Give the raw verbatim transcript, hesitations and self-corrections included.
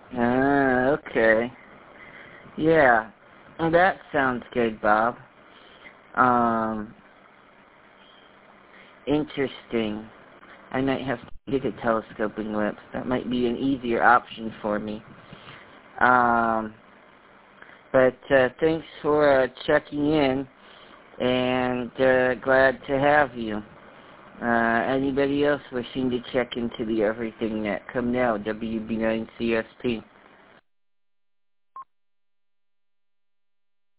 Ah, okay. Yeah. Well, that sounds good, Bob. Um, interesting. I might have to get a telescoping lens. That might be an easier option for me. Um, but uh, thanks for uh, checking in, and uh, glad to have you. Uh, anybody else wishing to check into the Everything Net? Come now, W B nine C S P.